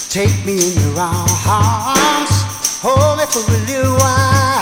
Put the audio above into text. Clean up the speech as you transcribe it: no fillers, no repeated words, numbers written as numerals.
Take me in your arms, hold me for a little while.